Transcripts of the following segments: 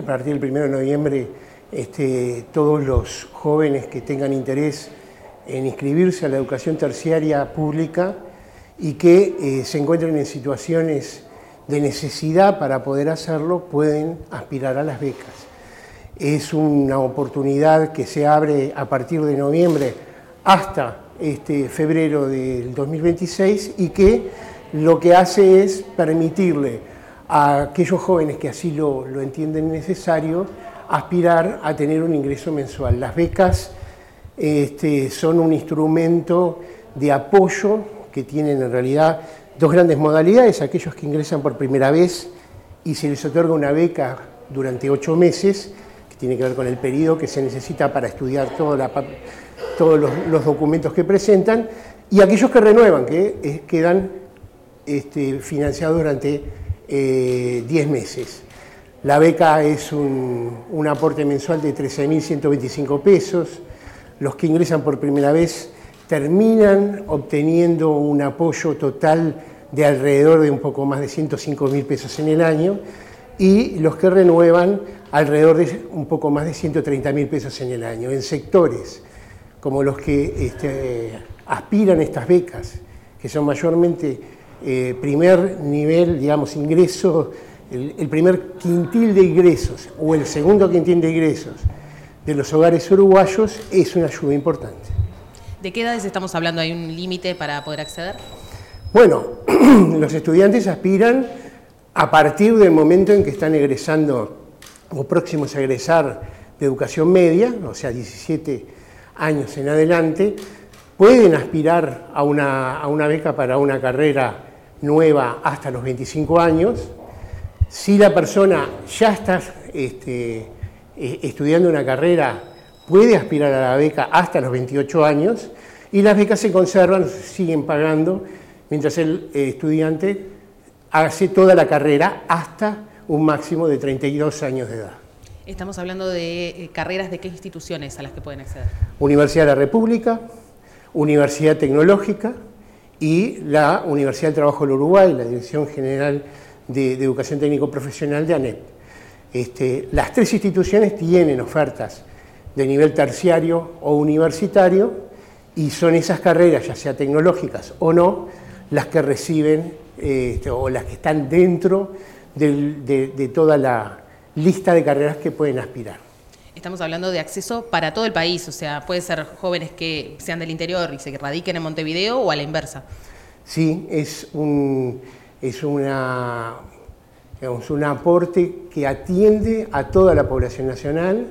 a partir del 1 de noviembre, todos los jóvenes que tengan interés en inscribirse a la educación terciaria pública y que se encuentren en situaciones de necesidad para poder hacerlo, pueden aspirar a las becas. Es una oportunidad que se abre a partir de noviembre hasta febrero del 2026 y que lo que hace es permitirle a aquellos jóvenes que así lo entienden necesario aspirar a tener un ingreso mensual. Las becas son un instrumento de apoyo que tienen en realidad dos grandes modalidades: aquellos que ingresan por primera vez y se les otorga una beca durante 8 meses, que tiene que ver con el periodo que se necesita para estudiar todos los documentos que presentan, y aquellos que renuevan, que quedan financiados durante 10 meses. La beca es un aporte mensual de 13.125 pesos. Los que ingresan por primera vez terminan obteniendo un apoyo total de alrededor de un poco más de 105.000 pesos en el año, y los que renuevan alrededor de un poco más de 130.000 pesos en el año. En sectores como los que aspiran a estas becas, que son mayormente primer nivel, digamos, ingreso, el primer quintil de ingresos o el segundo quintil de ingresos de los hogares uruguayos, es una ayuda importante. ¿De qué edades estamos hablando? ¿Hay un límite para poder acceder? Bueno, los estudiantes aspiran a partir del momento en que están egresando o próximos a egresar de educación media, o sea, 17 años en adelante, pueden aspirar a una beca para una carrera nueva hasta los 25 años. Si la persona ya está estudiando una carrera, puede aspirar a la beca hasta los 28 años, y las becas se conservan, se siguen pagando, mientras el estudiante hace toda la carrera hasta un máximo de 32 años de edad. Estamos hablando de carreras de qué instituciones a las que pueden acceder. Universidad de la República, Universidad Tecnológica y la Universidad del Trabajo del Uruguay, la Dirección General de Educación Técnico Profesional de ANEP. Las tres instituciones tienen ofertas de nivel terciario o universitario, y son esas carreras, ya sea tecnológicas o no, las que reciben o las que están dentro de toda la lista de carreras que pueden aspirar. Estamos hablando de acceso para todo el país, o sea, puede ser jóvenes que sean del interior y se radiquen en Montevideo, o a la inversa. Sí, es un aporte que atiende a toda la población nacional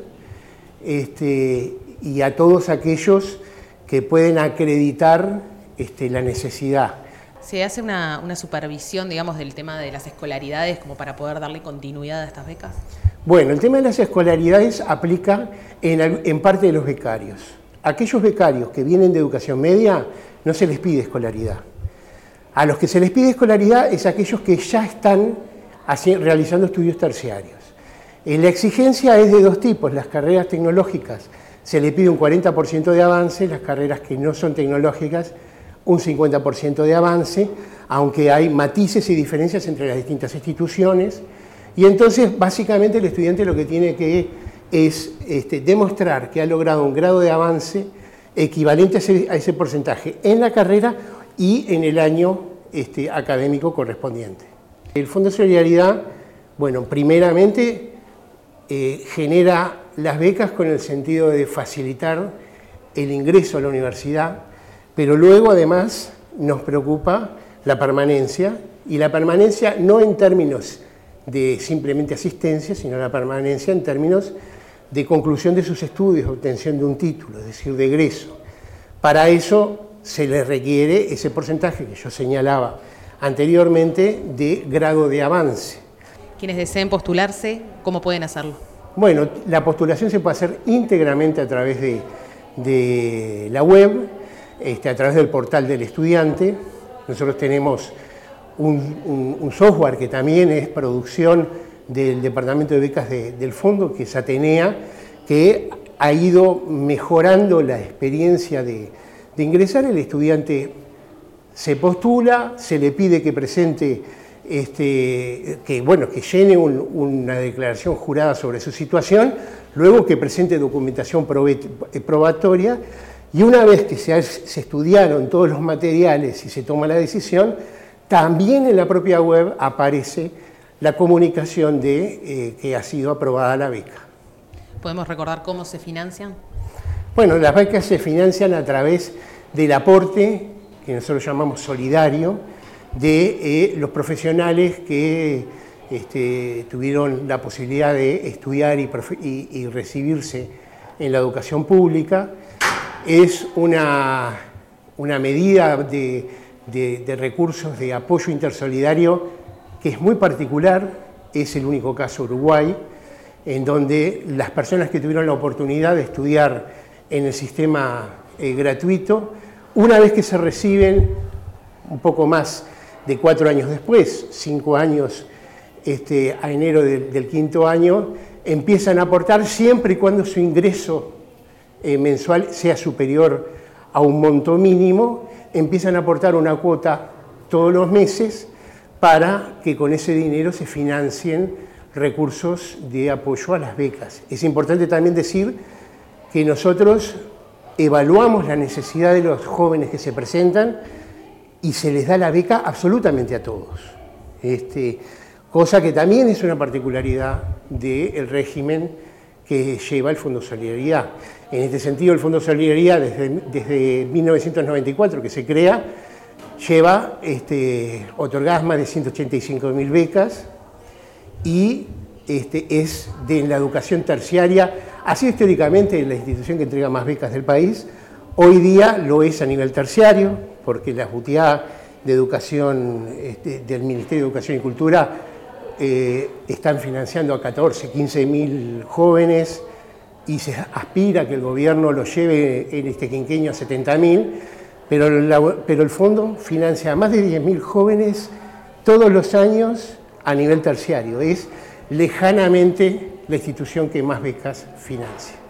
y a todos aquellos que pueden acreditar la necesidad. ¿Se hace una supervisión, digamos, del tema de las escolaridades como para poder darle continuidad a estas becas? Bueno, el tema de las escolaridades aplica en parte de los becarios. Aquellos becarios que vienen de educación media no se les pide escolaridad. A los que se les pide escolaridad es aquellos que ya están realizando estudios terciarios. La exigencia es de dos tipos: las carreras tecnológicas se le pide un 40% de avance, las carreras que no son tecnológicas un 50% de avance, aunque hay matices y diferencias entre las distintas instituciones, y entonces básicamente el estudiante lo que tiene que es demostrar que ha logrado un grado de avance equivalente a ese porcentaje en la carrera y en el año académico correspondiente. El Fondo de Solidaridad, bueno, primeramente genera las becas con el sentido de facilitar el ingreso a la universidad, pero luego además nos preocupa la permanencia, y la permanencia no en términos de simplemente asistencia, sino la permanencia en términos de conclusión de sus estudios, obtención de un título, es decir, de egreso. Para eso se les requiere ese porcentaje que yo señalaba anteriormente de grado de avance. Quienes deseen postularse, ¿cómo pueden hacerlo? Bueno, la postulación se puede hacer íntegramente a través de la web, a través del portal del estudiante. Nosotros tenemos un software que también es producción del Departamento de Becas del Fondo, que es Atenea, que ha ido mejorando la experiencia de ingresar. El estudiante se postula, se le pide que presente que llene una declaración jurada sobre su situación, luego que presente documentación probatoria, y una vez que se estudiaron todos los materiales y se toma la decisión, también en la propia web aparece la comunicación de que ha sido aprobada la beca. ¿Podemos recordar cómo se financian? Bueno, las becas se financian a través del aporte, que nosotros llamamos solidario, de los profesionales que tuvieron la posibilidad de estudiar y recibirse en la educación pública. Es una medida de recursos de apoyo intersolidario que es muy particular, es el único caso Uruguay, en donde las personas que tuvieron la oportunidad de estudiar en el sistema gratuito, una vez que se reciben, un poco más de 4 años después, 5 años a enero del quinto año, empiezan a aportar siempre y cuando su ingreso mensual sea superior a un monto mínimo, empiezan a aportar una cuota todos los meses para que con ese dinero se financien recursos de apoyo a las becas. Es importante también decir que nosotros evaluamos la necesidad de los jóvenes que se presentan y se les da la beca absolutamente a todos. Cosa que también es una particularidad del régimen que lleva el Fondo Solidaridad. En este sentido, el Fondo Solidaridad, desde 1994 que se crea, lleva otorgadas más de 185.000 becas y es de la educación terciaria, ha sido históricamente la institución que entrega más becas del país. Hoy día lo es a nivel terciario, porque la UTIA de Educación del Ministerio de Educación y Cultura están financiando a 15.000 jóvenes y se aspira a que el gobierno lo lleve en este quinquenio a 70.000, pero el fondo financia a más de 10.000 jóvenes todos los años a nivel terciario. Es lejanamente la institución que más becas financia.